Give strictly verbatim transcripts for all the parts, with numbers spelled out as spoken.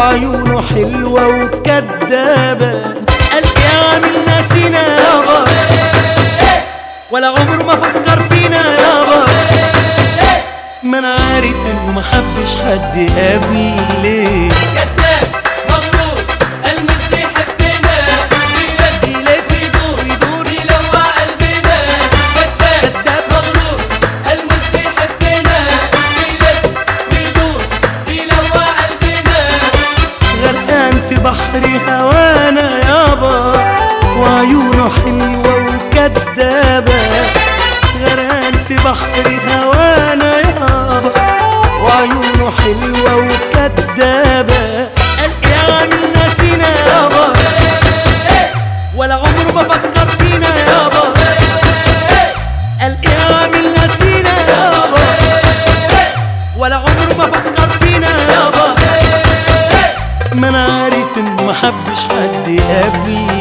وعيونه حلوة وكدابة. قال يا عامل ناسينا يابا ولا عمره ما فكر فينا يابا، ما انا عارف انه ما حبش حد قبلي. كذاب مغرور قال مش بيحبنا، بيلف يدور يدور يلوع قلبنا. كذاب كذاب مغرور قال مش بيحبنا، بيلف ويدور يلوع قلبنا. غرقان في بحر هوانا يابا وعيونه حلوة وكدابة. غرقان في بحر هوانا يابا وعيونه حلوة وكدابة. قال يا عامل ناسينا يابا ولا عمره ما فكر فينا يابا. قال يا عامل ناسينا يابا ولا عمره ما فكر فينا يابا، ما انا عارف انه ما حبش حد قبلي.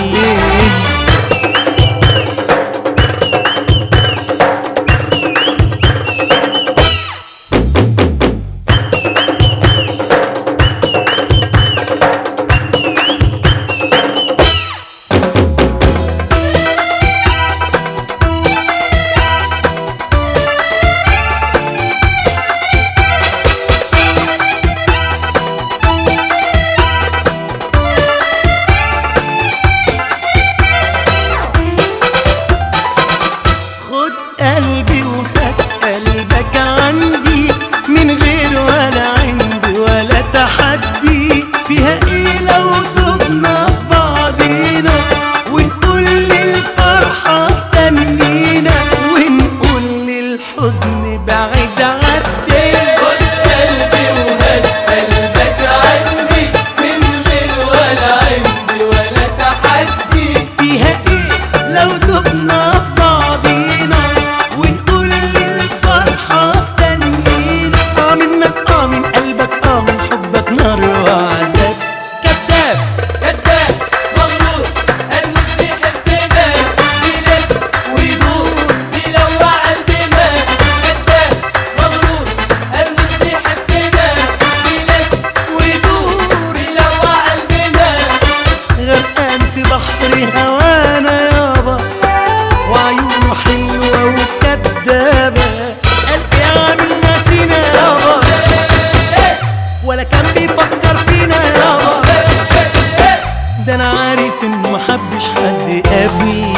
قلبي وهات قلبك عندي من غير ولا عندي ولا تحدي. فيها ايه لو دبنا في بعضينا ونقول للفرحة استنينا ونقول للحزن بعيد عدينا. خد قلبي وهات قلبك عندي من غير ولا عندي ولا تحدي. فيها ايه لو دبنا في بعضينا ونقول للفرحة استنينا. اه منك اه من قلبك اه من حبك نار وعذاب. كذاب كذاب مغرور قال مش بيحبنا، بيلف ويدور يلوع قلبنا. كذاب مغرور قال مش بيحبنا، بيلف ويدور يلوع قلبنا. غرقان في بحر هوانا يابا وعيونه حلوة وكدابة. قال يا عامل ناسينا يابا ولا كان بيفكر فينا يابا، ده انا عارف انه ما حبش حد قبلي.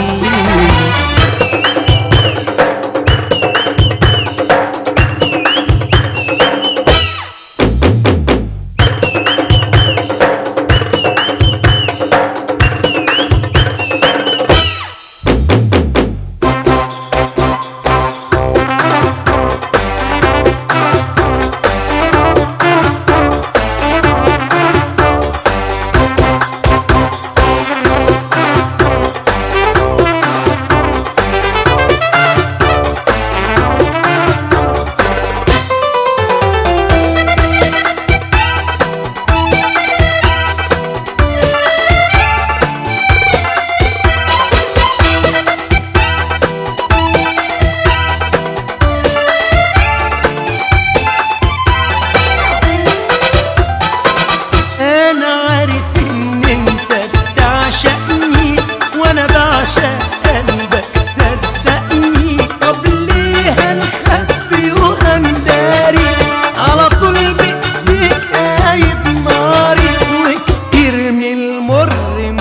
وانا بعشق قلبك صدقني. طب ليه هنخبي وهنداري على طول بايديك قايد ناري وكتير من المر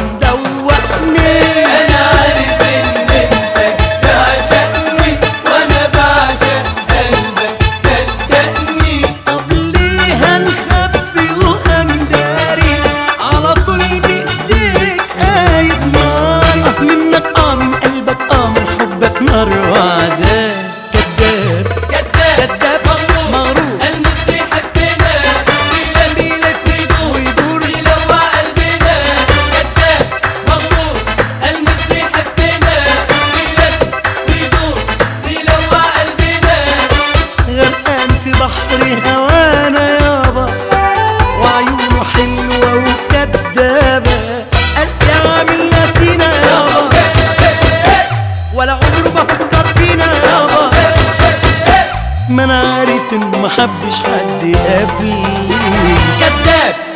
مدوقني. انا عارف ان انت بتعشقني وانا بعشق قلبك صدقني. طب ليه هنخبي وهنداري على طول بايديك قايد ناري. اه منك اه من قلبك اه من حبك نار وعذاب. كذاب كذاب كذاب مغرور مغرور قال مش بيحبنا، بيلف ويدور ويدور يلوع قلبنا. كذاب مغرور قال مش بيحبنا، بيلف ويدور يلوع قلبنا. غرقان في بحر هوانا يابا وعيونه حلوة وكدابة. قال يا عامل ناسينا يابا ولا عمره ما فكر فينا يابا، ما انا عارف انه ما حبش حد قبلي. كذاب